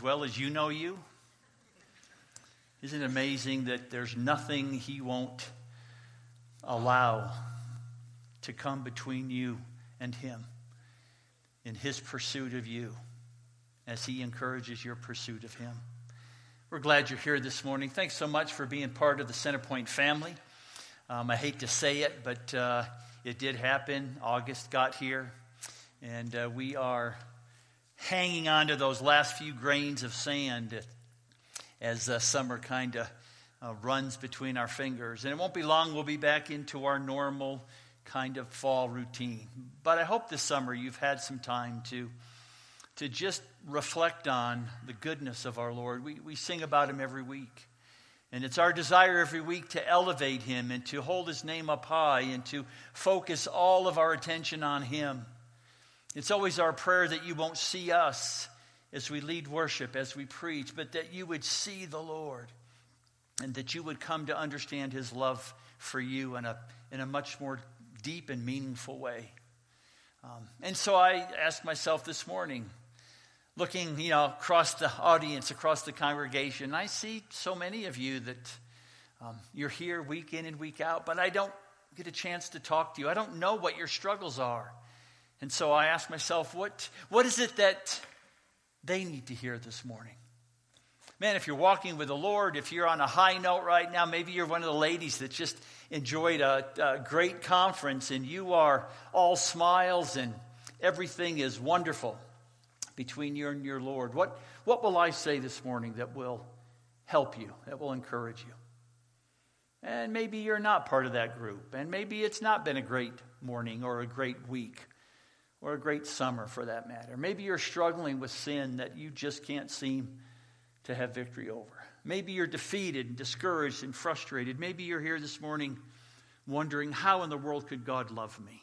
well as you know you? Isn't it amazing that there's nothing he won't allow to come between you and him in his pursuit of you as he encourages your pursuit of him? We're glad you're here this morning. Thanks so much for being part of the Centerpoint family. I hate to say it, but it did happen. August got here, and we are hanging on to those last few grains of sand as summer kind of runs between our fingers. And it won't be long, we'll be back into our normal kind of fall routine. But I hope this summer you've had some time to just reflect on the goodness of our Lord. We sing about him every week. And it's our desire every week to elevate him and to hold his name up high and to focus all of our attention on him. It's always our prayer that you won't see us as we lead worship, as we preach, but that you would see the Lord and that you would come to understand his love for you in a much more deep and meaningful way. And so I asked myself this morning, looking, across the audience, across the congregation, I see so many of you that you're here week in and week out, but I don't get a chance to talk to you. I don't know what your struggles are. And so I asked myself, what is it that they need to hear this morning? Man, if you're walking with the Lord, if you're on a high note right now, maybe you're one of the ladies that just enjoyed a great conference and you are all smiles and everything is wonderful between you and your Lord. What will I say this morning that will help you, that will encourage you? And maybe you're not part of that group, and maybe it's not been a great morning or a great week or a great summer for that matter. Maybe you're struggling with sin that you just can't seem to have victory over. Maybe you're defeated and discouraged and frustrated. Maybe you're here this morning wondering, how in the world could God love me?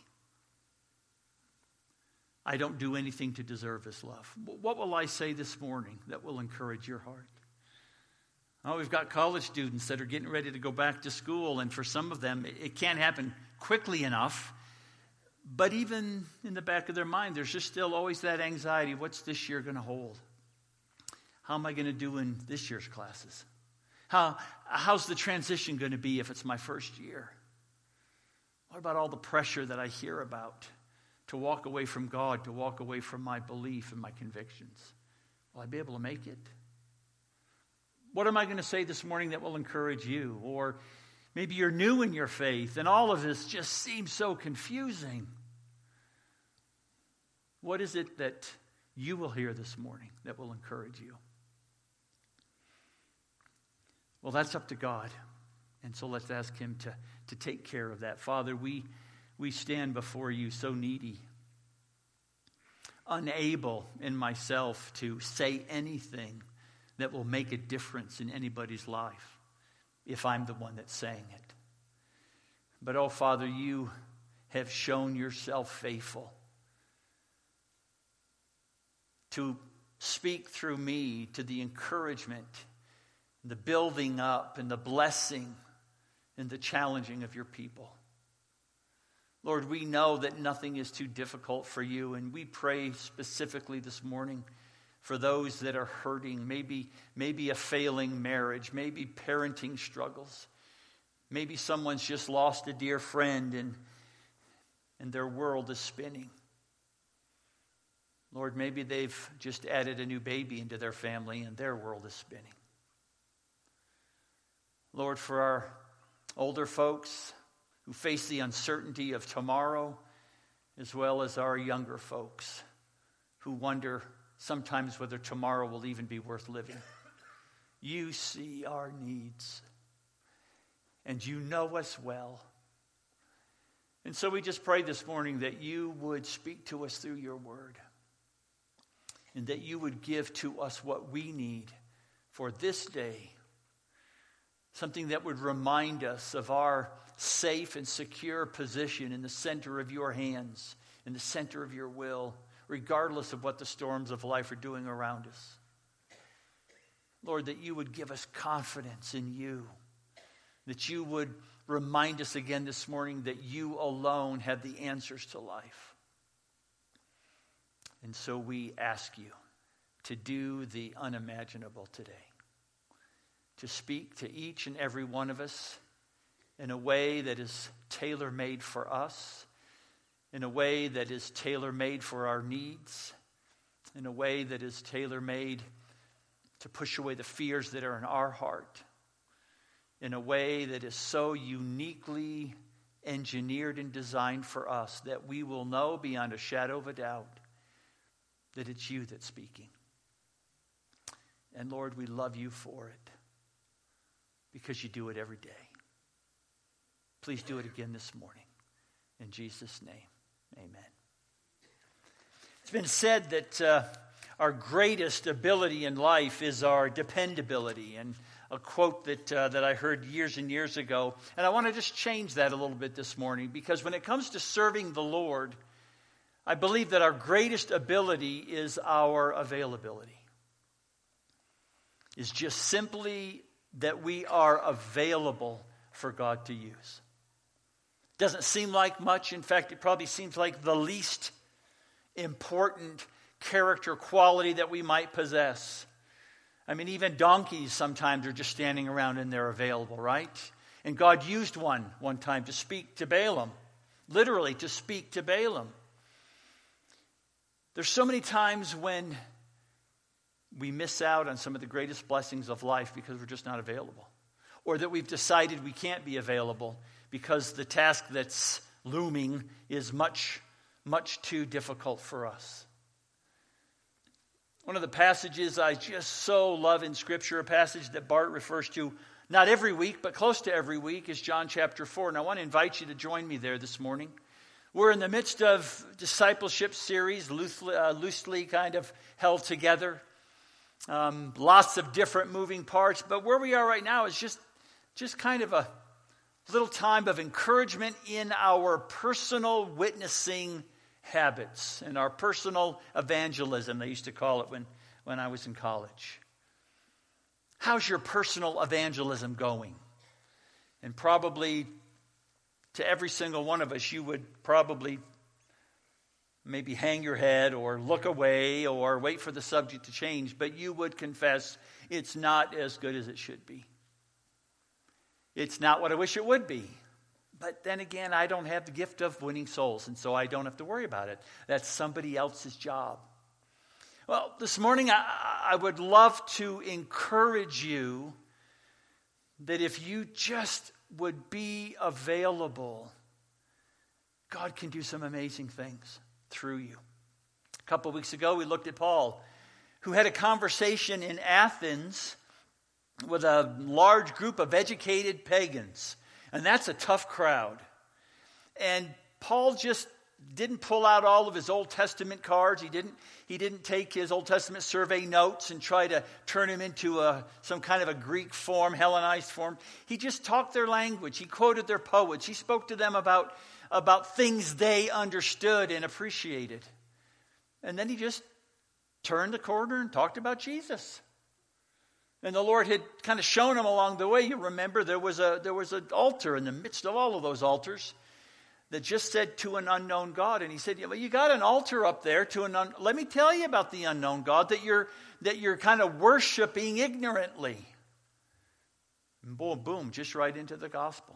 I don't do anything to deserve his love. What will I say this morning that will encourage your heart? Oh, we've got college students that are getting ready to go back to school, and for some of them, it can't happen quickly enough. But even in the back of their mind, there's just still always that anxiety. What's this year going to hold? How am I going to do in this year's classes? How's the transition going to be if it's my first year? What about all the pressure that I hear about to walk away from God, to walk away from my belief and my convictions? Will I be able to make it? What am I going to say this morning that will encourage you? Or maybe you're new in your faith and all of this just seems so confusing. What is it that you will hear this morning that will encourage you? Well, that's up to God. And so let's ask him to take care of that. Father, we stand before you so needy, unable in myself to say anything that will make a difference in anybody's life if I'm the one that's saying it. But, oh, Father, you have shown yourself faithful to speak through me to the encouragement, the building up, and the blessing and the challenging of your people. Lord, we know that nothing is too difficult for you, and we pray specifically this morning for those that are hurting, maybe a failing marriage, maybe parenting struggles. Maybe someone's just lost a dear friend and their world is spinning. Lord, maybe they've just added a new baby into their family and their world is spinning. Lord, for our older folks who face the uncertainty of tomorrow, as well as our younger folks who wonder sometimes whether tomorrow will even be worth living. You see our needs, and you know us well. And so we just pray this morning that you would speak to us through your word, and that you would give to us what we need for this day, something that would remind us of our safe and secure position in the center of your hands, in the center of your will, regardless of what the storms of life are doing around us. Lord, that you would give us confidence in you, that you would remind us again this morning that you alone have the answers to life. And so we ask you to do the unimaginable today. To speak to each and every one of us in a way that is tailor-made for us, in a way that is tailor-made for our needs, in a way that is tailor-made to push away the fears that are in our heart, in a way that is so uniquely engineered and designed for us that we will know beyond a shadow of a doubt that it's you that's speaking. And Lord, we love you for it because you do it every day. Please do it again this morning. In Jesus' name, amen. It's been said that our greatest ability in life is our dependability. And a quote that I heard years and years ago. And I want to just change that a little bit this morning, because when it comes to serving the Lord, I believe that our greatest ability is our availability. Is just simply that we are available for God to use. Doesn't seem like much. In fact, it probably seems like the least important character quality that we might possess. I mean, even donkeys sometimes are just standing around and they're available, right? And God used one time to speak to Balaam. Literally, to speak to Balaam. There's so many times when we miss out on some of the greatest blessings of life because we're just not available. Or that we've decided we can't be available because the task that's looming is much, much too difficult for us. One of the passages I just so love in Scripture, a passage that Bart refers to not every week, but close to every week, is John chapter 4. And I want to invite you to join me there this morning. We're in the midst of discipleship series, loosely kind of held together. Lots of different moving parts. But where we are right now is just kind of a little time of encouragement in our personal witnessing habits and our personal evangelism, they used to call it when I was in college. How's your personal evangelism going? And probably to every single one of us, you would probably maybe hang your head or look away or wait for the subject to change, but you would confess it's not as good as it should be. It's not what I wish it would be. But then again, I don't have the gift of winning souls, and so I don't have to worry about it. That's somebody else's job. Well, this morning I would love to encourage you that if you just would be available, God can do some amazing things through you. A couple of weeks ago, we looked at Paul, who had a conversation in Athens with a large group of educated pagans. And that's a tough crowd. And Paul just didn't pull out all of his Old Testament cards. He didn't take his Old Testament survey notes and try to turn them into some kind of a Greek form, Hellenized form. He just talked their language. He quoted their poets. He spoke to them about things they understood and appreciated. And then he just turned the corner and talked about Jesus. And the Lord had kind of shown him along the way. You remember there was an altar in the midst of all of those altars that just said to an unknown God. And he said, well, you got an altar up there to let me tell you about the unknown God that you're kind of worshiping ignorantly. And boom, just right into the gospel.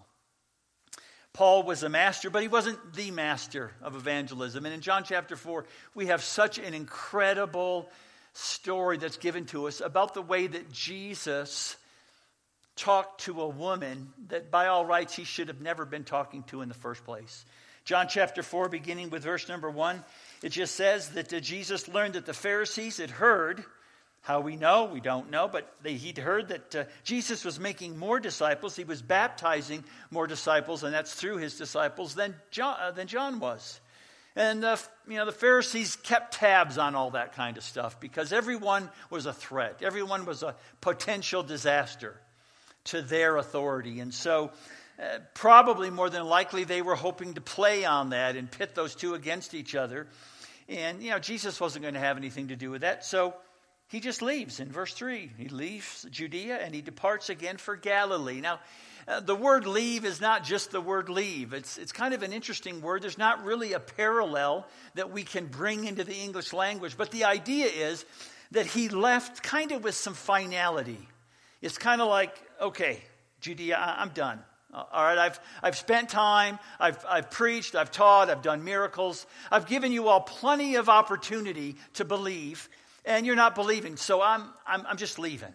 Paul was a master, but he wasn't the master of evangelism. And in John chapter 4, we have such an incredible story that's given to us about the way that Jesus talked to a woman that by all rights he should have never been talking to in the first place. John chapter 4, beginning with verse number 1, it just says that Jesus learned that the Pharisees had heard. How we know? We don't know, but he'd heard that Jesus was making more disciples. He was baptizing more disciples, and that's through his disciples than John was. And the Pharisees kept tabs on all that kind of stuff because everyone was a threat. Everyone was a potential disaster to their authority. And so probably more than likely they were hoping to play on that and pit those two against each other. And, Jesus wasn't going to have anything to do with that. So he just leaves in verse 3. He leaves Judea and he departs again for Galilee. Now, the word leave is not just the word leave. It's kind of an interesting word. There's not really a parallel that we can bring into the English language. But the idea is that he left kind of with some finality. It's kind of like, okay, Judea, I'm done. All right, I've spent time, I've preached, I've taught, I've done miracles. I've given you all plenty of opportunity to believe, and you're not believing. So I'm just leaving.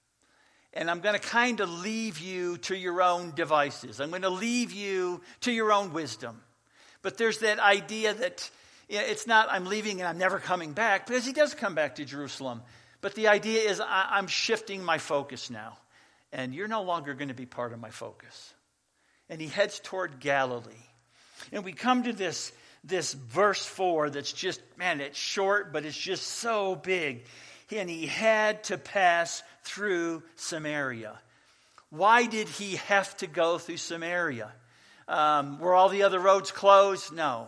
And I'm going to kind of leave you to your own devices. I'm going to leave you to your own wisdom. But there's that idea that it's not I'm leaving and I'm never coming back, because he does come back to Jerusalem. But the idea is I'm shifting my focus now. And you're no longer going to be part of my focus. And he heads toward Galilee. And we come to this verse 4 that's just, man, it's short, but it's just so big. And he had to pass through Samaria. Why did he have to go through Samaria? Were all the other roads closed? No.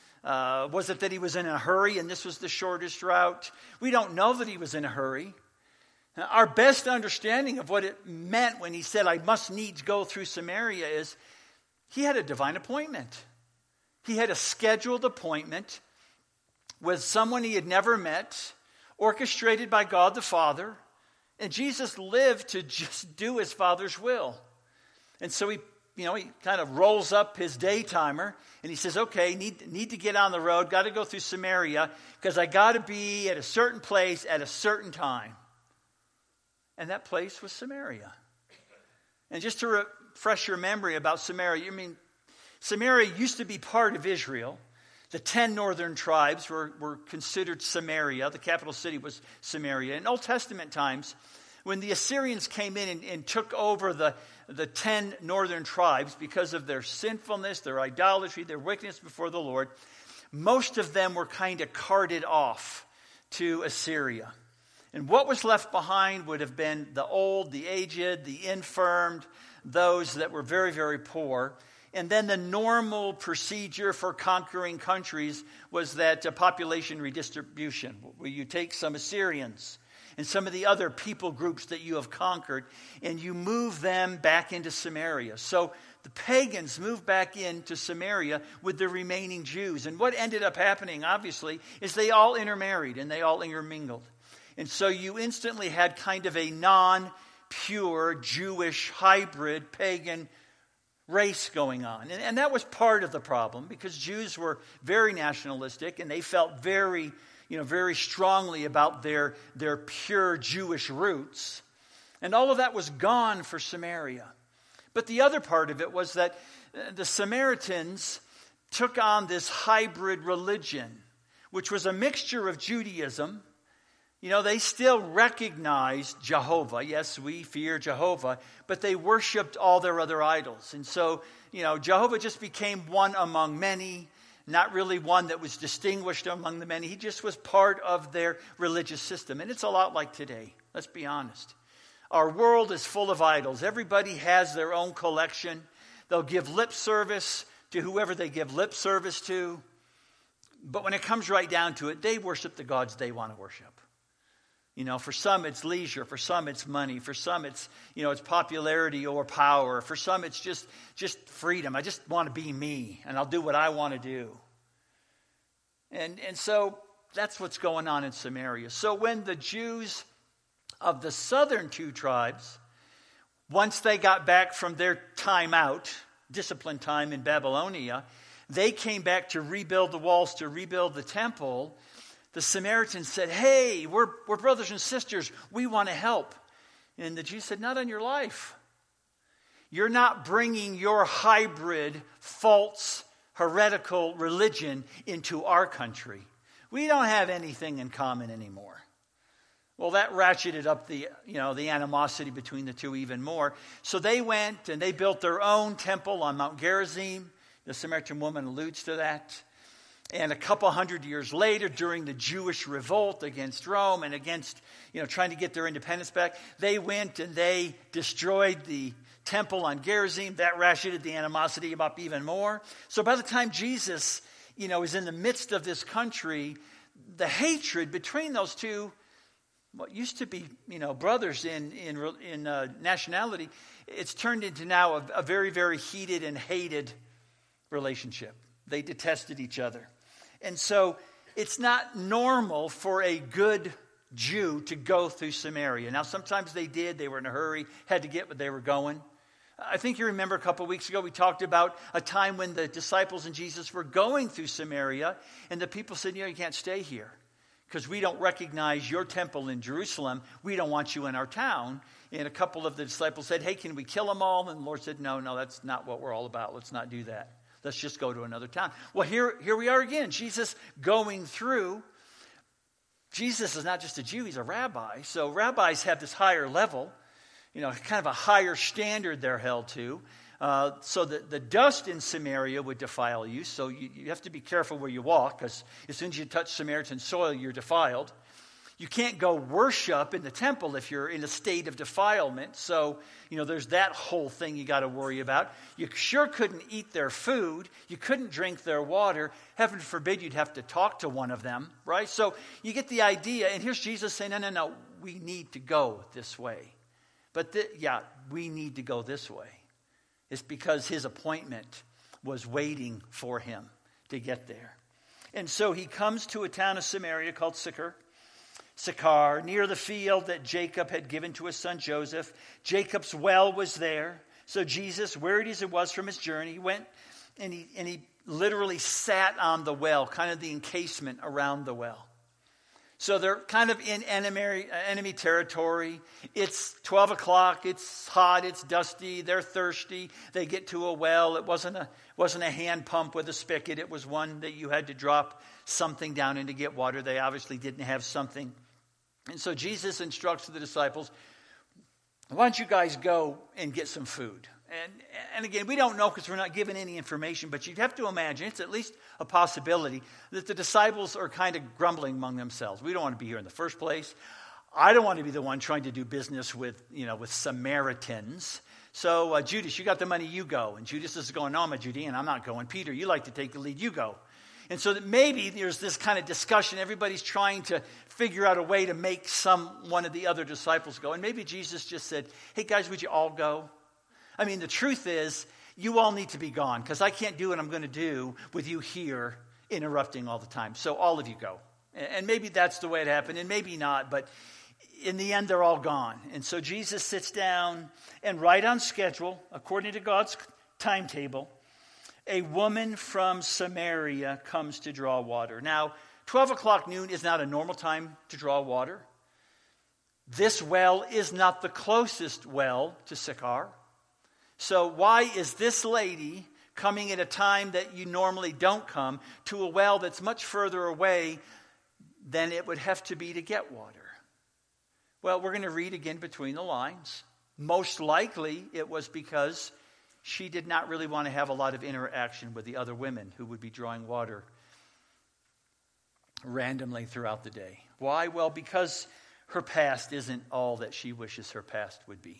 Was it that he was in a hurry and this was the shortest route? We don't know that he was in a hurry. Our best understanding of what it meant when he said, I must needs go through Samaria, is he had a divine appointment. He had a scheduled appointment with someone he had never met, orchestrated by God the Father. And Jesus lived to just do his Father's will. And so he kind of rolls up his day timer and he says, okay, need to get on the road, got to go through Samaria because I got to be at a certain place at a certain time. And that place was Samaria. And just to refresh your memory about Samaria, Samaria used to be part of Israel. The 10 northern tribes were considered Samaria. The capital city was Samaria. In Old Testament times, when the Assyrians came in and took over the 10 northern tribes because of their sinfulness, their idolatry, their wickedness before the Lord, most of them were kind of carted off to Assyria. And what was left behind would have been the old, the aged, the infirmed, those that were very, very poor. And then the normal procedure for conquering countries was that population redistribution, where you take some Assyrians and some of the other people groups that you have conquered, and you move them back into Samaria. So the pagans moved back into Samaria with the remaining Jews. And what ended up happening, obviously, is they all intermarried and they all intermingled. And so you instantly had kind of a non-pure Jewish hybrid pagan race going on. And that was part of the problem, because Jews were very nationalistic and they felt very strongly about their pure Jewish roots. And all of that was gone for Samaria. But the other part of it was that the Samaritans took on this hybrid religion, which was a mixture of Judaism. They still recognized Jehovah. Yes, we fear Jehovah, but they worshiped all their other idols. And so, Jehovah just became one among many, not really one that was distinguished among the many. He just was part of their religious system. And it's a lot like today. Let's be honest. Our world is full of idols. Everybody has their own collection. They'll give lip service to whoever they give lip service to. But when it comes right down to it, they worship the gods they want to worship. For some it's leisure, for some it's money, for some it's, it's popularity or power, for some it's just freedom. I just want to be me, and I'll do what I want to do. And so that's what's going on in Samaria. So when the Jews of the southern two tribes, once they got back from their time out, disciplined time in Babylonia, they came back to rebuild the walls, to rebuild the temple. The Samaritans said, hey, we're brothers and sisters. We want to help. And the Jews said, not on your life. You're not bringing your hybrid, false, heretical religion into our country. We don't have anything in common anymore. Well, that ratcheted up the animosity between the two even more. So they went and they built their own temple on Mount Gerizim. The Samaritan woman alludes to that. And a couple hundred years later, during the Jewish revolt against Rome and against, trying to get their independence back, they went and they destroyed the temple on Gerizim. That ratcheted the animosity up even more. So by the time Jesus, is in the midst of this country, the hatred between those two, what used to be, brothers in nationality, it's turned into now a very, very heated and hated relationship. They detested each other. And so it's not normal for a good Jew to go through Samaria. Now, sometimes they did. They were in a hurry, had to get where they were going. I think you remember a couple of weeks ago we talked about a time when the disciples and Jesus were going through Samaria, and the people said, you can't stay here because we don't recognize your temple in Jerusalem. We don't want you in our town. And a couple of the disciples said, hey, can we kill them all? And the Lord said, no, that's not what we're all about. Let's not do that. Let's just go to another town. Well, here we are again. Jesus going through. Jesus is not just a Jew, he's a rabbi. So rabbis have this higher level, kind of a higher standard they're held to. So the dust in Samaria would defile you. So you have to be careful where you walk, because as soon as you touch Samaritan soil, you're defiled. You can't go worship in the temple if you're in a state of defilement. So, there's that whole thing you got to worry about. You sure couldn't eat their food. You couldn't drink their water. Heaven forbid you'd have to talk to one of them, right? So you get the idea. And here's Jesus saying, no, we need to go this way. But we need to go this way. It's because his appointment was waiting for him to get there. And so he comes to a town of Samaria called Sychar, near the field that Jacob had given to his son Joseph. Jacob's well was there. So Jesus, wearied as it was from his journey, went and he literally sat on the well, kind of the encasement around the well. So they're kind of in enemy territory. It's 12 o'clock. It's hot. It's dusty. They're thirsty. They get to a well. It wasn't a hand pump with a spigot. It was one that you had to drop something down in to get water. They obviously didn't have something. And so Jesus instructs the disciples, why don't you guys go and get some food? And again, we don't know because we're not given any information, but you'd have to imagine, it's at least a possibility, that the disciples are kind of grumbling among themselves. We don't want to be here in the first place. I don't want to be the one trying to do business with Samaritans. So Judas, you got the money, you go. And Judas is going, no, I'm a Judean, I'm not going. Peter, you like to take the lead, you go. And so that maybe there's this kind of discussion. Everybody's trying to figure out a way to make one of the other disciples go. And maybe Jesus just said, hey guys, would you all go? I mean, the truth is, you all need to be gone because I can't do what I'm going to do with you here interrupting all the time. So all of you go. And maybe that's the way it happened, and maybe not. But in the end, they're all gone. And so Jesus sits down, and right on schedule, according to God's timetable, a woman from Samaria comes to draw water. Now, 12 o'clock noon is not a normal time to draw water. This well is not the closest well to Sychar. So why is this lady coming at a time that you normally don't come to a well that's much further away than it would have to be to get water? Well, we're going to read again between the lines. Most likely it was because she did not really want to have a lot of interaction with the other women who would be drawing water randomly throughout the day. Why? Well, because her past isn't all that she wishes her past would be.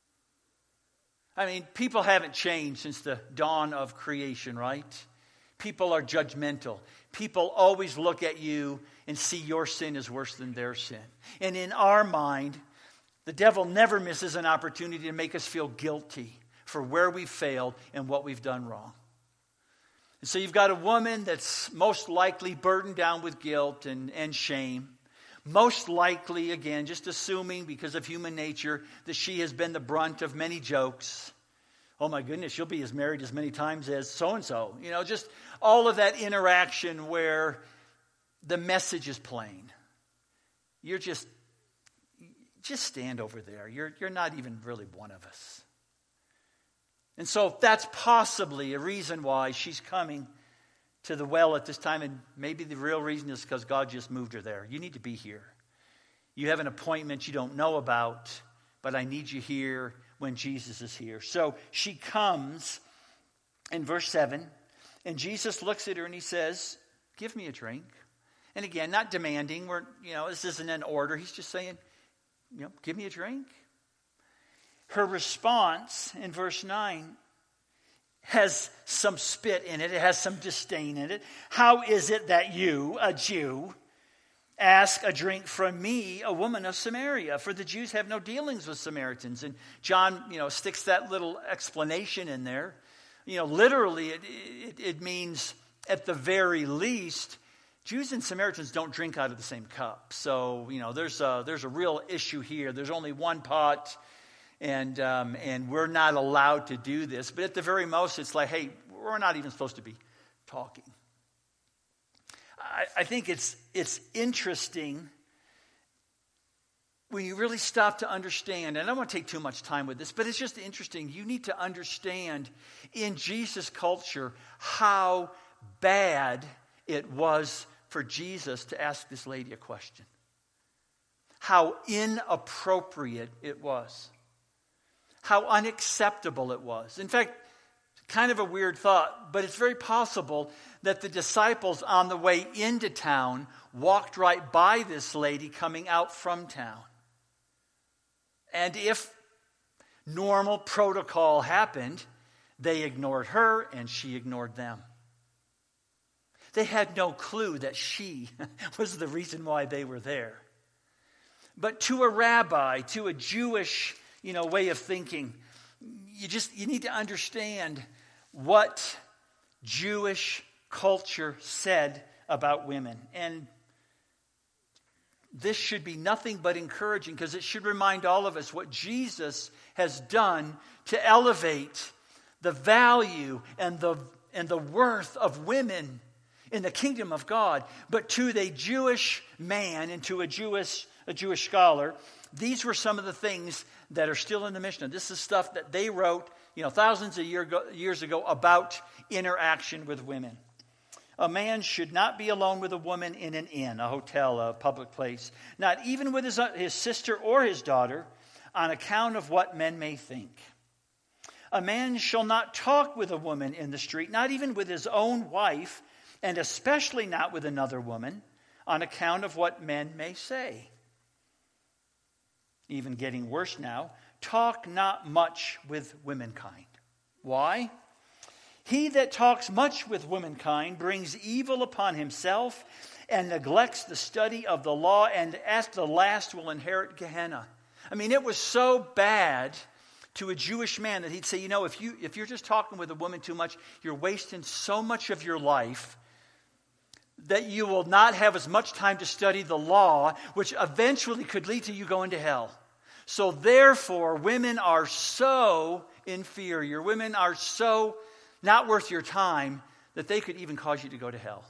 I mean, people haven't changed since the dawn of creation, right? People are judgmental. People always look at you and see your sin as worse than their sin. And in our mind, the devil never misses an opportunity to make us feel guilty for where we failed and what we've done wrong. And so you've got a woman that's most likely burdened down with guilt and shame. Most likely, again, just assuming because of human nature that she has been the brunt of many jokes. Oh my goodness, she'll be as married as many times as so-and-so. Just all of that interaction where the message is plain. You're just stand over there. You're not even really one of us. And so that's possibly a reason why she's coming to the well at this time, and maybe the real reason is because God just moved her there. You need to be here. You have an appointment you don't know about, but I need you here when Jesus is here. So she comes in verse 7, and Jesus looks at her and he says, give me a drink. And again, not demanding. This isn't an order. He's just saying, give me a drink. Her response in verse 9 has some spit in it. It has some disdain in it. How is it that you, a Jew, ask a drink from me, a woman of Samaria? For the Jews have no dealings with Samaritans. And John, sticks that little explanation in there. Literally, it means at the very least, Jews and Samaritans don't drink out of the same cup. So, there's a real issue here. There's only one pot, and we're not allowed to do this. But at the very most, it's like, hey, we're not even supposed to be talking. I think it's interesting when you really stop to understand, and I don't want to take too much time with this, but it's just interesting. You need to understand in Jesus' culture how bad it was for Jesus to ask this lady a question. How inappropriate it was. How unacceptable it was. In fact, kind of a weird thought, but it's very possible that the disciples on the way into town walked right by this lady coming out from town. And if normal protocol happened, they ignored her and she ignored them. They had no clue that she was the reason why they were there. But to a rabbi, to a Jewish, way of thinking, you need to understand what Jewish culture said about women. And this should be nothing but encouraging, because it should remind all of us what Jesus has done to elevate the value and the worth of women in the kingdom of God. But to the Jewish man and to a Jewish scholar, these were some of the things that are still in the Mishnah. This is stuff that they wrote, thousands of years ago about interaction with women. A man should not be alone with a woman in an inn, a hotel, a public place, not even with his sister or his daughter, on account of what men may think. A man shall not talk with a woman in the street, not even with his own wife, and especially not with another woman, on account of what men may say. Even getting worse now, talk not much with womankind. Why? He that talks much with womankind brings evil upon himself and neglects the study of the law, and at the last will inherit Gehenna. I mean, it was so bad to a Jewish man that he'd say, if you're just talking with a woman too much, you're wasting so much of your life that you will not have as much time to study the law, which eventually could lead to you going to hell. So therefore, women are so inferior. Women are so not worth your time that they could even cause you to go to hell.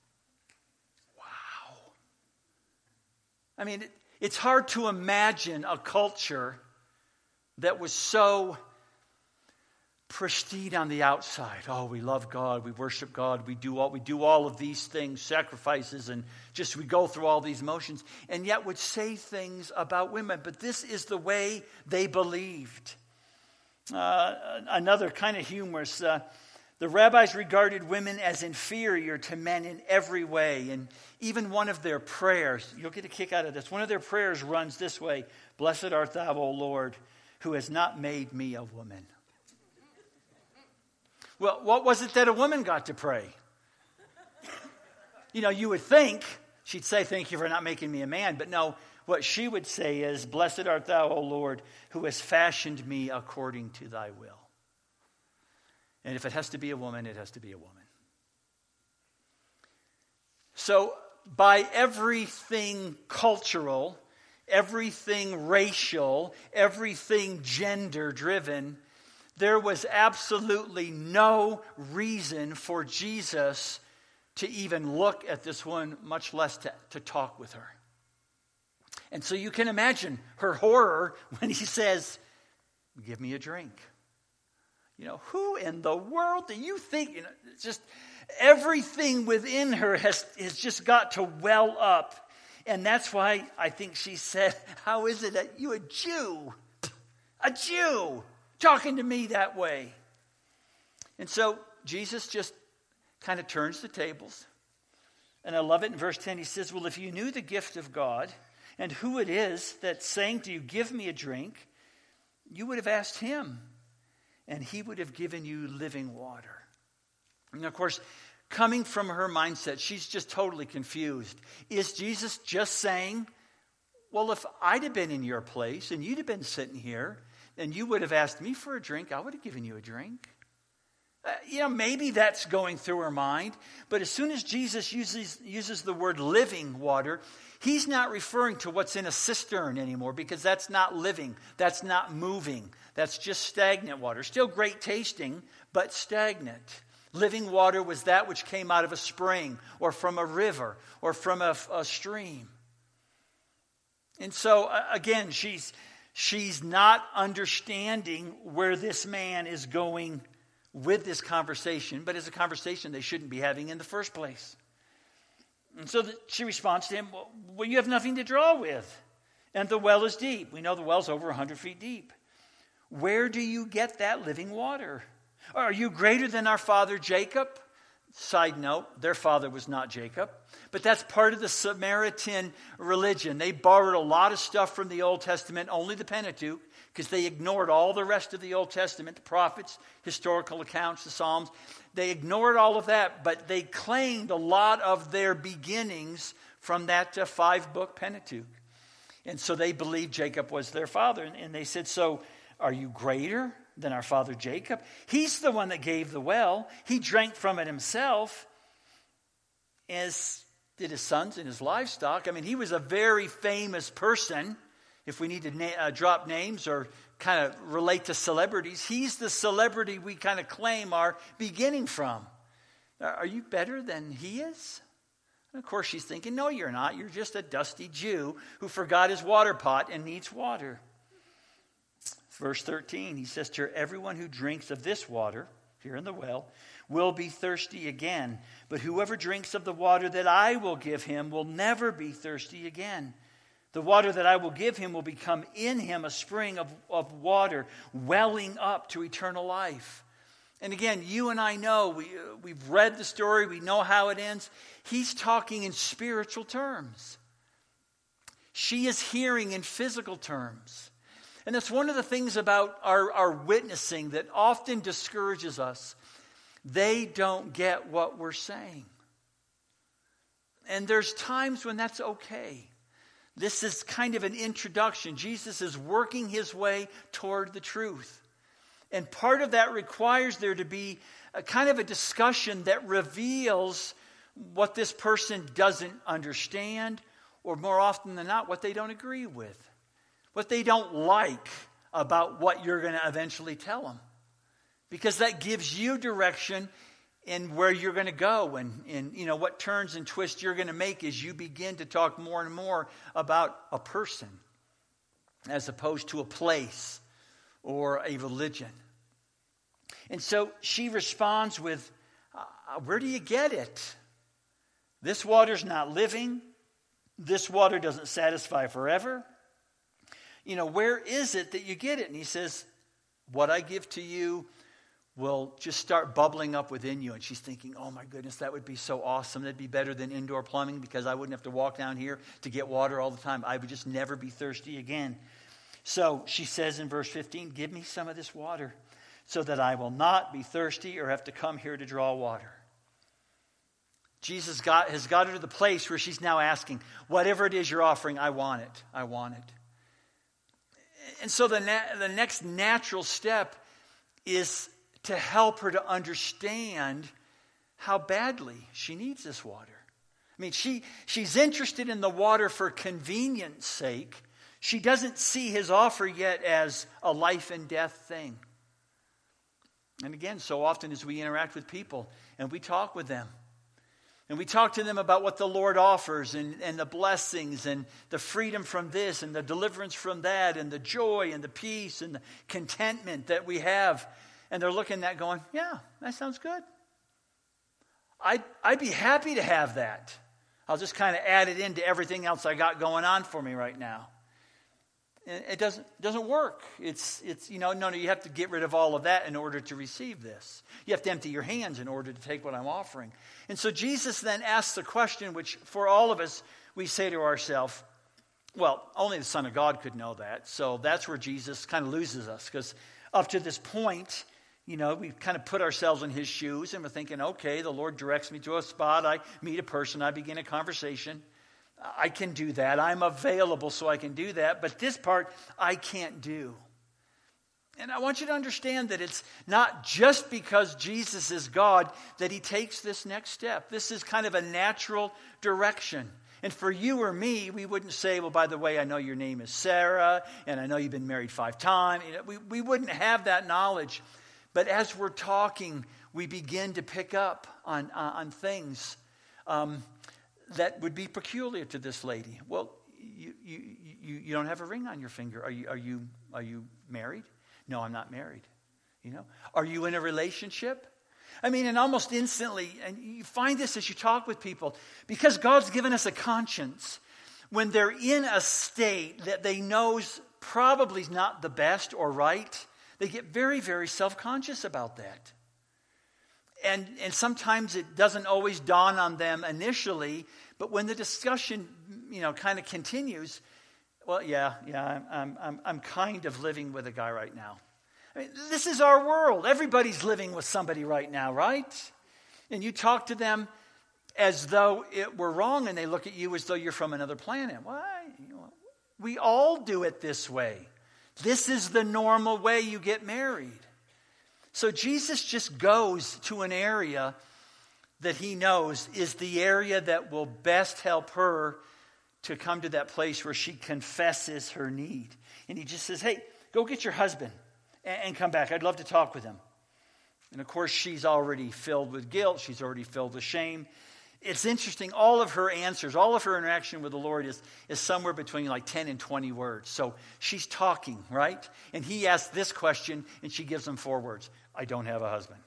Wow. I mean, it's hard to imagine a culture that was so pristine on the outside. Oh, we love God, we worship God, we do all of these things, sacrifices, and just we go through all these motions, and yet would say things about women. But this is the way they believed. Another kind of humorous, the rabbis regarded women as inferior to men in every way. And even one of their prayers, you'll get a kick out of this, one of their prayers runs this way: "Blessed art thou, O Lord, who has not made me a woman." Well, what was it that a woman got to pray? You would think she'd say, "Thank you for not making me a man." But no, what she would say is, "Blessed art thou, O Lord, who has fashioned me according to thy will." And if it has to be a woman, it has to be a woman. So by everything cultural, everything racial, everything gender-driven, there was absolutely no reason for Jesus to even look at this woman, much less to talk with her. And so you can imagine her horror when he says, "Give me a drink." Who in the world do you think? It's just everything within her has just got to well up. And that's why I think she said, "How is it that you, a Jew, talking to me that way?" And so Jesus just kind of turns the tables. And I love it in verse 10. He says, "Well, if you knew the gift of God and who it is that's saying to you, 'Give me a drink,' you would have asked him, and he would have given you living water." And of course, coming from her mindset, she's just totally confused. Is Jesus just saying, "Well, if I'd have been in your place and you'd have been sitting here and you would have asked me for a drink, I would have given you a drink"? Maybe that's going through her mind. But as soon as Jesus uses the word living water, he's not referring to what's in a cistern anymore, because that's not living. That's not moving. That's just stagnant water. Still great tasting, but stagnant. Living water was that which came out of a spring or from a river or from a stream. And so, again, she's not understanding where this man is going with this conversation, but it's a conversation they shouldn't be having in the first place. And so she responds to him, well, you have nothing to draw with, and the well is deep. We know the well's over 100 feet deep. Where do you get that living water? Are you greater than our father Jacob? Side note, their father was not Jacob. But that's part of the Samaritan religion. They borrowed a lot of stuff from the Old Testament, only the Pentateuch, because they ignored all the rest of the Old Testament, the prophets, historical accounts, the Psalms. They ignored all of that, but they claimed a lot of their beginnings from that 5-book Pentateuch. And so they believed Jacob was their father. And they said, so are you greater than our father Jacob? He's the one that gave the well. He drank from it himself, as did his sons and his livestock. I mean, he was a very famous person. If we need to drop names or kind of relate to celebrities, he's the celebrity we kind of claim our beginning from. Are you better than he is? And of course, she's thinking, no, you're not. You're just a dusty Jew who forgot his water pot and needs water. Verse 13, he says to her, everyone who drinks of this water, here in the well, will be thirsty again. But whoever drinks of the water that I will give him will never be thirsty again. The water that I will give him will become in him a spring of water welling up to eternal life. And again, you and I know, we've read the story, we know how it ends. He's talking in spiritual terms. She is hearing in physical terms. And that's one of the things about our witnessing that often discourages us. They don't get what we're saying. And there's times when that's okay. This is kind of an introduction. Jesus is working his way toward the truth. And part of that requires there to be a kind of a discussion that reveals what this person doesn't understand, or more often than not, what they don't agree with. What they don't like about what you're going to eventually tell them. Because that gives you direction in where you're going to go and what turns and twists you're going to make as you begin to talk more and more about a person as opposed to a place or a religion. And so she responds with, where do you get it? This water's not living. This water doesn't satisfy forever. Where is it that you get it? And he says, what I give to you will just start bubbling up within you. And she's thinking, oh my goodness, that would be so awesome. That'd be better than indoor plumbing, because I wouldn't have to walk down here to get water all the time. I would just never be thirsty again. So she says in verse 15, give me some of this water so that I will not be thirsty or have to come here to draw water. Jesus has got her to the place where she's now asking, whatever it is you're offering, I want it. I want it. And so the next natural step is to help her to understand how badly she needs this water. I mean, she's interested in the water for convenience sake. She doesn't see his offer yet as a life and death thing. And again, so often as we interact with people and we talk with them, and we talk to them about what the Lord offers and the blessings and the freedom from this and the deliverance from that and the joy and the peace and the contentment that we have. And they're looking at that going, yeah, that sounds good. I'd be happy to have that. I'll just kind of add it into everything else I got going on for me right now. It doesn't work. It's no, you have to get rid of all of that in order to receive this. You have to empty your hands in order to take what I'm offering. And so Jesus then asks the question, which for all of us, we say to ourselves, well, only the Son of God could know that. So that's where Jesus kind of loses us, because up to this point, we kind of put ourselves in his shoes and we're thinking, okay, the Lord directs me to a spot. I meet a person. I begin a conversation. I can do that. I'm available so I can do that. But this part, I can't do. And I want you to understand that it's not just because Jesus is God that he takes this next step. This is kind of a natural direction. And for you or me, we wouldn't say, well, by the way, I know your name is Sarah, and I know you've been married 5 times. We wouldn't have that knowledge. But as we're talking, we begin to pick up on things that would be peculiar to this lady. Well, you don't have a ring on your finger. Are you married? No, I'm not married. Are you in a relationship? I mean, and almost instantly, and you find this as you talk with people, because God's given us a conscience, when they're in a state that they know probably is not the best or right, they get very, very self-conscious about that. And sometimes it doesn't always dawn on them initially, but when the discussion, kind of continues, well, I'm kind of living with a guy right now. I mean, this is our world. Everybody's living with somebody right now, right? And you talk to them as though it were wrong, and they look at you as though you're from another planet. Why? We all do it this way. This is the normal way you get married. So Jesus just goes to an area that he knows is the area that will best help her to come to that place where she confesses her need. And he just says, hey, go get your husband and come back. I'd love to talk with him. And of course, she's already filled with guilt. She's already filled with shame. It's interesting, all of her answers, all of her interaction with the Lord is somewhere between like 10 and 20 words. So she's talking, right? And he asks this question, and she gives him 4 words. I don't have a husband.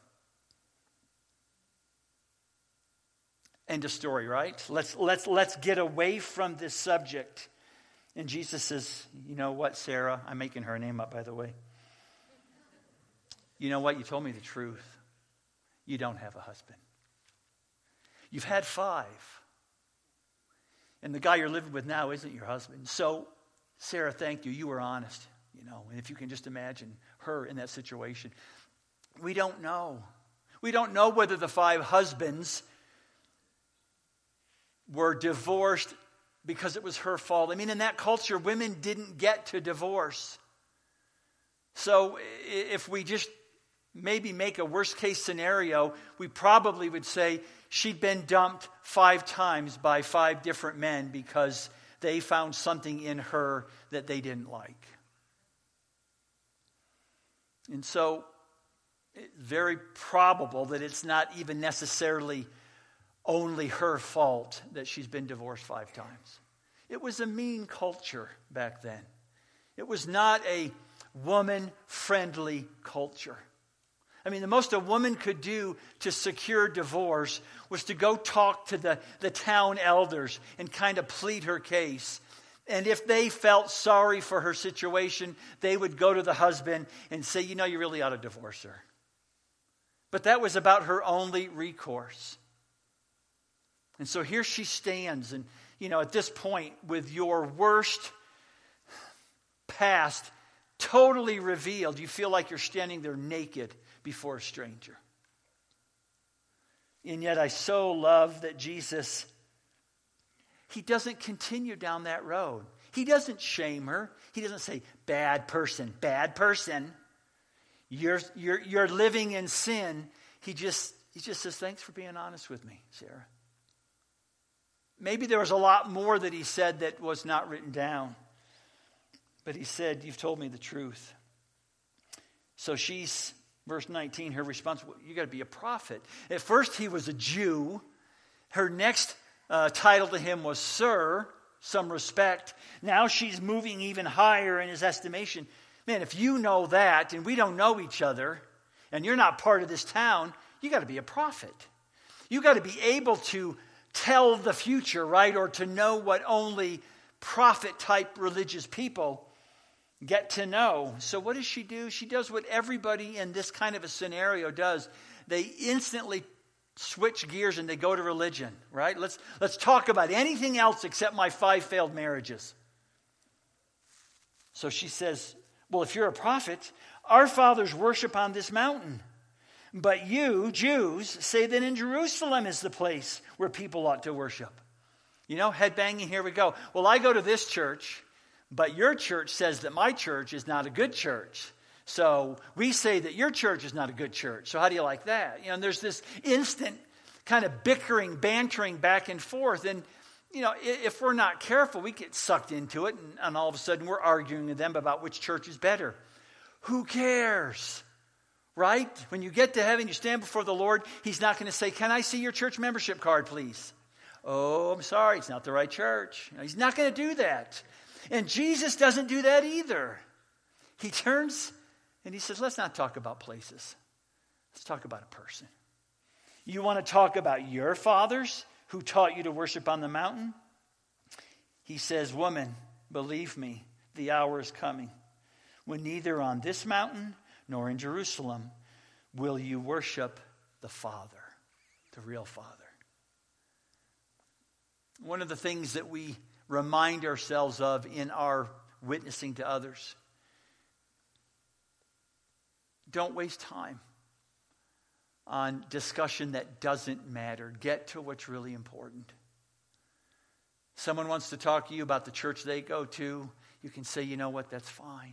End of story, right? Let's get away from this subject. And Jesus says, you know what, Sarah? I'm making her name up, by the way. You know what? You told me the truth. You don't have a husband. You've had 5. And the guy you're living with now isn't your husband. So, Sarah, thank you. You were honest. And if you can just imagine her in that situation. We don't know. We don't know whether the 5 husbands were divorced because it was her fault. I mean, in that culture, women didn't get to divorce. So if we just maybe make a worst case scenario, we probably would say she'd been dumped 5 times by 5 different men because they found something in her that they didn't like. And so it's very probable that it's not even necessarily only her fault that she's been divorced 5 times. It was a mean culture back then. It was not a woman-friendly culture. I mean, the most a woman could do to secure divorce was to go talk to the town elders and kind of plead her case. And if they felt sorry for her situation, they would go to the husband and say, you really ought to divorce her. But that was about her only recourse. And so here she stands, and, at this point, with your worst past totally revealed, you feel like you're standing there naked before a stranger. And yet I so love that Jesus, he doesn't continue down that road. He doesn't shame her. He doesn't say, bad person. You're living in sin. He just says, thanks for being honest with me, Sarah. Maybe there was a lot more that he said that was not written down. But he said, you've told me the truth. So she's, verse 19, her response, you got to be a prophet. At first he was a Jew. Her next title to him was Sir, some respect. Now she's moving even higher in his estimation. Man, if you know that and we don't know each other and you're not part of this town, you got to be a prophet. You got to be able to tell the future, right? Or to know what only prophet-type religious people get to know. So what does she do? She does what everybody in this kind of a scenario does. They instantly switch gears and they go to religion, right? Let's talk about anything else except my 5 failed marriages. So she says, well, if you're a prophet, our fathers worship on this mountain. But you, Jews, say that in Jerusalem is the place where people ought to worship. Headbanging, here we go. Well, I go to this church, but your church says that my church is not a good church. So we say that your church is not a good church. So how do you like that? And there's this instant kind of bickering, bantering back and forth. And, if we're not careful, we get sucked into it. And all of a sudden we're arguing with them about which church is better. Who cares? Right? When you get to heaven, you stand before the Lord. He's not going to say, can I see your church membership card, please? Oh, I'm sorry. It's not the right church. He's not going to do that. And Jesus doesn't do that either. He turns and he says, let's not talk about places. Let's talk about a person. You want to talk about your fathers who taught you to worship on the mountain? He says, woman, believe me, the hour is coming when neither on this mountain nor in Jerusalem will you worship the Father, the real Father. One of the things that we remind ourselves of in our witnessing to others, don't waste time on discussion that doesn't matter. Get to what's really important. Someone wants to talk to you about the church they go to. You can say, you know what, that's fine.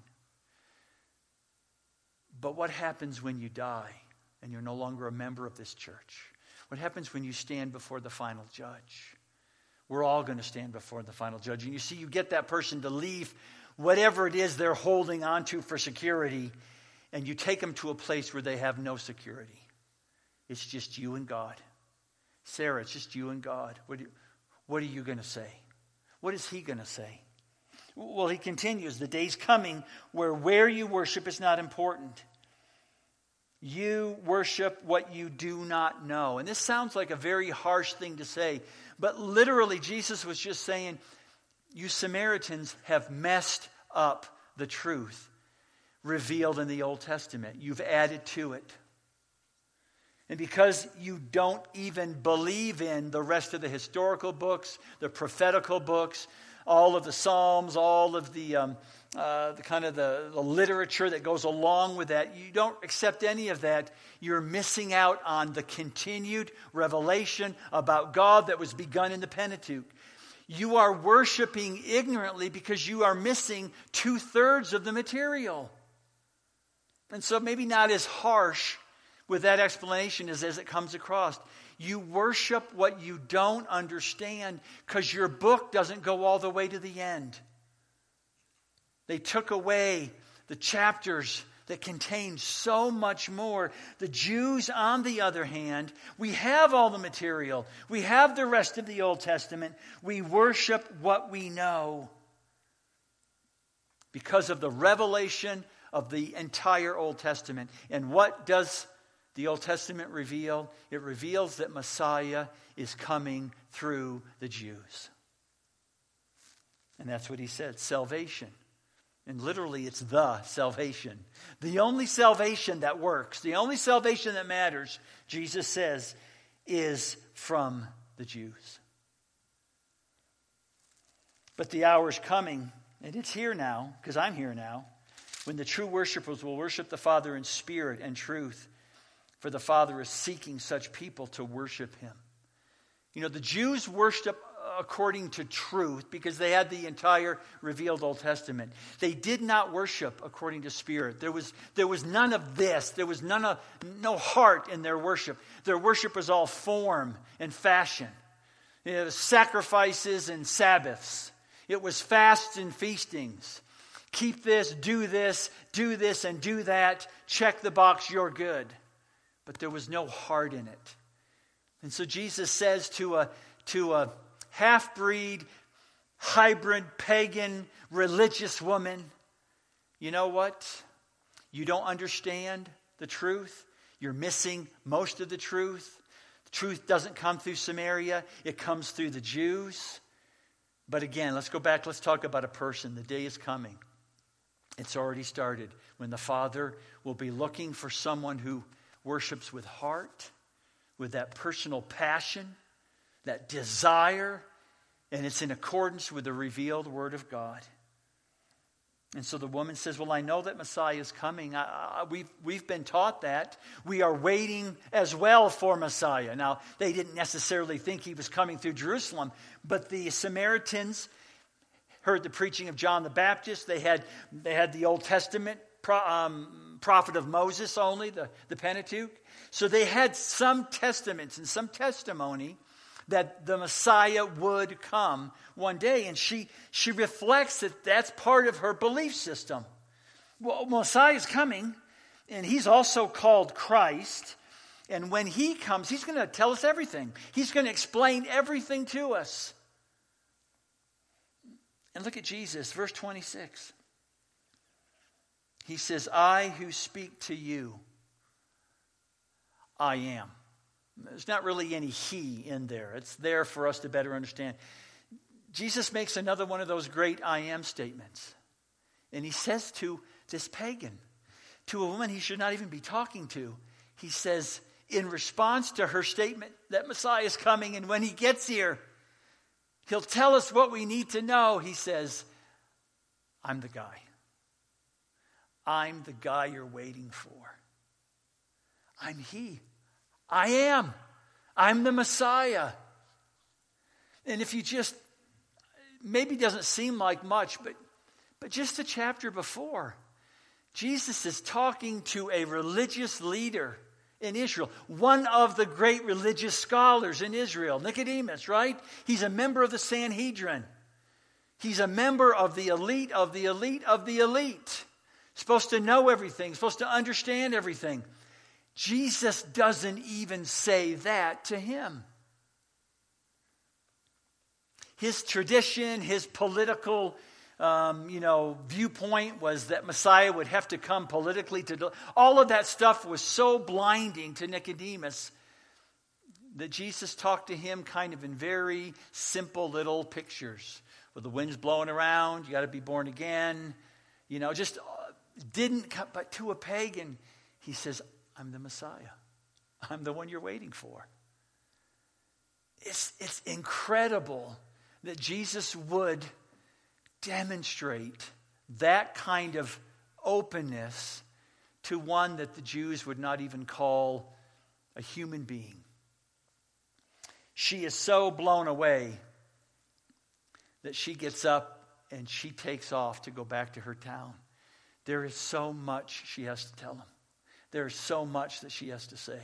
But what happens when you die and you're no longer a member of this church? What happens when you stand before the final judge? We're all going to stand before the final judge. And you see, you get that person to leave whatever it is they're holding on to for security, and you take them to a place where they have no security. It's just you and God. Sarah, it's just you and God. What are you going to say? What is he going to say? Well, he continues, the day's coming where you worship is not important. You worship what you do not know. And this sounds like a very harsh thing to say, but literally Jesus was just saying, you Samaritans have messed up the truth revealed in the Old Testament. You've added to it. And because you don't even believe in the rest of the historical books, the prophetical books, all of the Psalms, all of the kind of the literature that goes along with that, you don't accept any of that, you're missing out on the continued revelation about God that was begun in the Pentateuch. You are worshiping ignorantly because you are missing 2/3 of the material. And so maybe not as harsh with that explanation as it comes across. You worship what you don't understand because your book doesn't go all the way to the end. They took away the chapters that contain so much more. The Jews, on the other hand, we have all the material. We have the rest of the Old Testament. We worship what we know because of the revelation of the entire Old Testament. And what does the Old Testament reveal? It reveals that Messiah is coming through the Jews. And that's what he said, salvation. And literally it's the salvation. The only salvation that works, the only salvation that matters, Jesus says, is from the Jews. But the hour's coming, and it's here now, because I'm here now, when the true worshipers will worship the Father in spirit and truth. For the Father is seeking such people to worship him. The Jews worship according to truth because they had the entire revealed Old Testament. They did not worship according to spirit. There was none of this. There was no heart in their worship. Their worship was all form and fashion. It was sacrifices and Sabbaths. It was fasts and feastings. Keep this, do this, and do that. Check the box, you're good. But there was no heart in it. And so Jesus says to a half-breed, hybrid, pagan, religious woman, you know what? You don't understand the truth. You're missing most of the truth. The truth doesn't come through Samaria. It comes through the Jews. But again, let's go back. Let's talk about a person. The day is coming. It's already started. When the Father will be looking for someone who worships with heart, with that personal passion, that desire, and it's in accordance with the revealed Word of God. And so the woman says, well, I know that Messiah is coming. We've been taught that. We are waiting as well for Messiah. Now, they didn't necessarily think he was coming through Jerusalem, but the Samaritans heard the preaching of John the Baptist. They had the Old Testament prophet of Moses only, the Pentateuch. So they had some testaments and some testimony that the Messiah would come one day. And she reflects that that's part of her belief system. Well, Messiah's coming, and he's also called Christ. And when he comes, he's going to tell us everything. He's going to explain everything to us. And look at Jesus, verse 26. He says, I who speak to you, I am. There's not really any he in there. It's there for us to better understand. Jesus makes another one of those great I am statements. And he says to this pagan, to a woman he should not even be talking to, he says, in response to her statement that Messiah is coming, and when he gets here, he'll tell us what we need to know. He says, I'm the guy. I'm the guy you're waiting for. I'm he. I am. I'm the Messiah. And if you just, maybe it doesn't seem like much, but just a chapter before, Jesus is talking to a religious leader in Israel, one of the great religious scholars in Israel, Nicodemus, right? He's a member of the Sanhedrin. He's a member of the elite of the elite of the elite. Supposed to know everything, supposed to understand everything. Jesus doesn't even say that to him. His tradition, his political viewpoint was that Messiah would have to come politically all of that stuff was so blinding to Nicodemus that Jesus talked to him kind of in very simple little pictures. With the winds blowing around, you got to be born again. Just didn't come. But to a pagan, he says, I'm the Messiah. I'm the one you're waiting for. It's incredible that Jesus would demonstrate that kind of openness to one that the Jews would not even call a human being. She is so blown away that she gets up and she takes off to go back to her town. There is so much she has to tell him. There is so much that she has to say.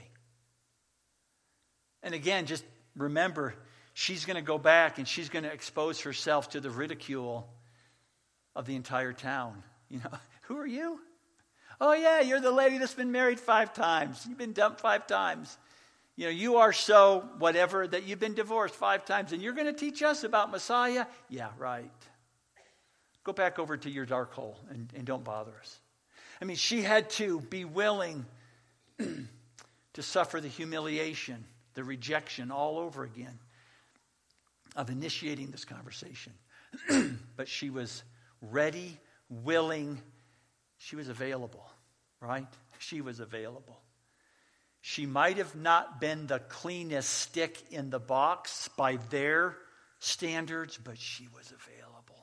And again, just remember, she's going to go back and she's going to expose herself to the ridicule of the entire town. Who are you? Oh yeah, you're the lady that's been married 5 times. You've been dumped 5 times. You are so whatever that you've been divorced 5 times. And you're going to teach us about Messiah? Yeah, right. Go back over to your dark hole and don't bother us. I mean, she had to be willing to suffer the humiliation, the rejection all over again of initiating this conversation. But she was ready, willing. She was available, right? She was available. She might have not been the cleanest stick in the box by their standards, but she was available.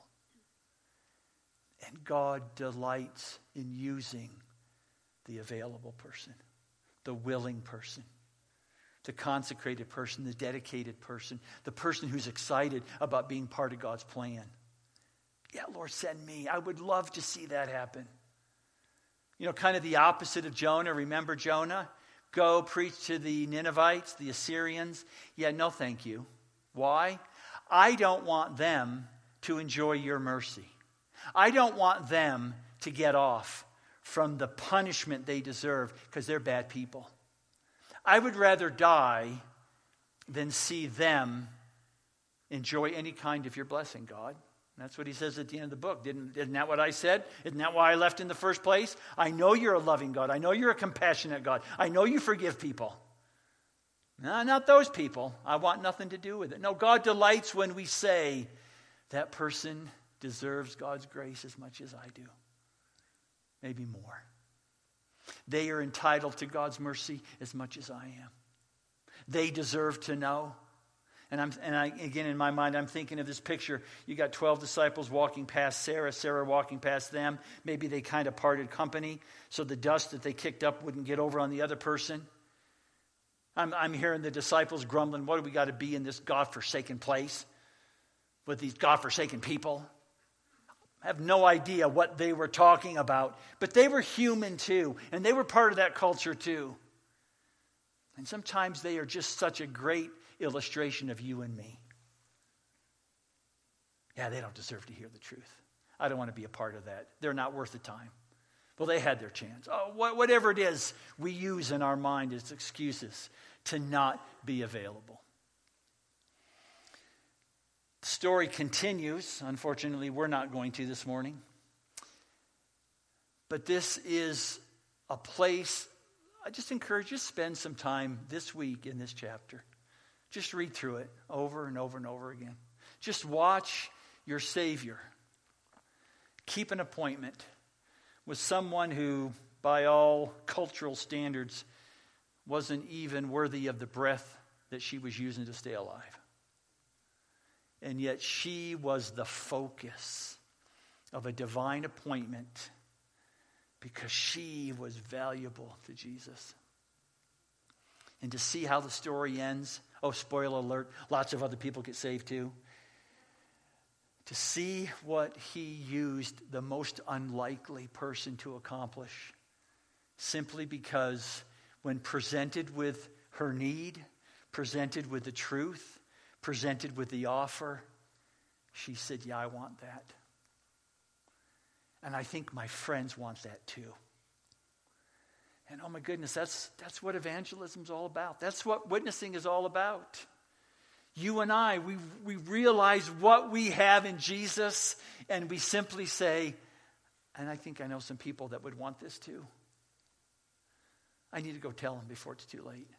And God delights in using the available person, the willing person, the consecrated person, the dedicated person, the person who's excited about being part of God's plan. Yeah, Lord, send me. I would love to see that happen. Kind of the opposite of Jonah. Remember Jonah? Go preach to the Ninevites, the Assyrians. Yeah, no thank you. Why? I don't want them to enjoy your mercy. I don't want them to get off from the punishment they deserve because they're bad people. I would rather die than see them enjoy any kind of your blessing, God. And that's what he says at the end of the book. Isn't that what I said? Isn't that why I left in the first place? I know you're a loving God. I know you're a compassionate God. I know you forgive people. No, not those people. I want nothing to do with it. No, God delights when we say that person deserves God's grace as much as I do. Maybe more. They are entitled to God's mercy as much as I am. They deserve to know. And again, in my mind, I'm thinking of this picture. You got 12 disciples walking past Sarah walking past them. Maybe they kind of parted company so the dust that they kicked up wouldn't get over on the other person. I'm hearing the disciples grumbling, what do we got to be in this godforsaken place with these godforsaken people? I have no idea what they were talking about, but they were human too, and they were part of that culture too. And sometimes they are just such a great illustration of you and me. Yeah, they don't deserve to hear the truth. I don't want to be a part of that. They're not worth the time. Well, they had their chance. Oh, whatever it is we use in our mind as excuses to not be available. The story continues. Unfortunately, we're not going to this morning. But this is a place, I just encourage you to spend some time this week in this chapter. Just read through it over and over and over again. Just watch your Savior keep an appointment with someone who, by all cultural standards, wasn't even worthy of the breath that she was using to stay alive. And yet she was the focus of a divine appointment because she was valuable to Jesus. And to see how the story ends, oh, spoiler alert, lots of other people get saved too. To see what he used the most unlikely person to accomplish, simply because when presented with her need, presented with the truth, presented with the offer, she said, yeah, I want that. And I think my friends want that too. And oh my goodness, that's what evangelism's all about. That's what witnessing is all about. You and I, we realize what we have in Jesus, and we simply say, and I think I know some people that would want this too. I need to go tell them before it's too late.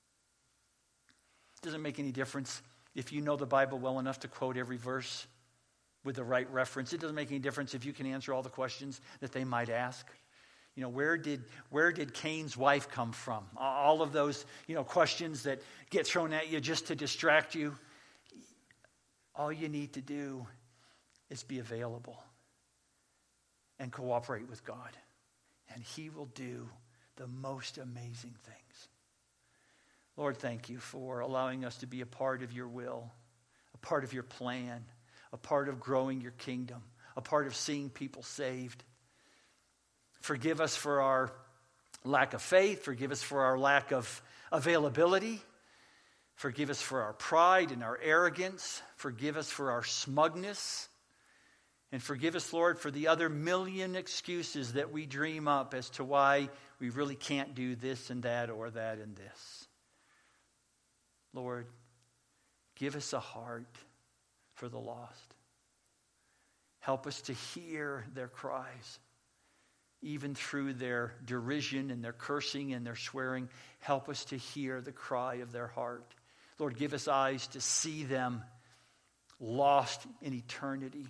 It doesn't make any difference if you know the Bible well enough to quote every verse with the right reference. It doesn't make any difference if you can answer all the questions that they might ask. You know, where did Cain's wife come from? All of those, questions that get thrown at you just to distract you. All you need to do is be available and cooperate with God. And he will do the most amazing things. Lord, thank you for allowing us to be a part of your will, a part of your plan, a part of growing your kingdom, a part of seeing people saved. Forgive us for our lack of faith. Forgive us for our lack of availability. Forgive us for our pride and our arrogance. Forgive us for our smugness. And forgive us, Lord, for the other million excuses that we dream up as to why we really can't do this and that or that and this. Lord, give us a heart for the lost. Help us to hear their cries. Even through their derision and their cursing and their swearing, help us to hear the cry of their heart. Lord, give us eyes to see them lost in eternity.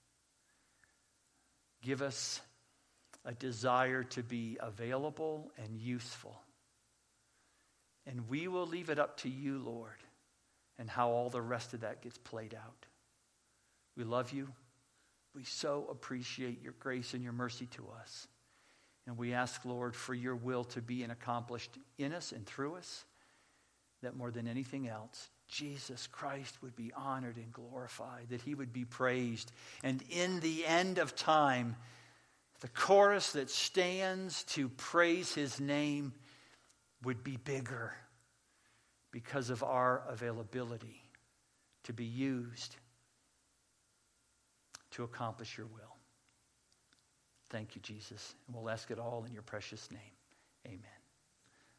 Give us a desire to be available and useful. And we will leave it up to you, Lord, and how all the rest of that gets played out. We love you. We so appreciate your grace and your mercy to us. And we ask, Lord, for your will to be accomplished in us and through us, that more than anything else, Jesus Christ would be honored and glorified, that he would be praised. And in the end of time, the chorus that stands to praise his name would be bigger because of our availability to be used to accomplish your will. Thank you, Jesus. And we'll ask it all in your precious name. Amen.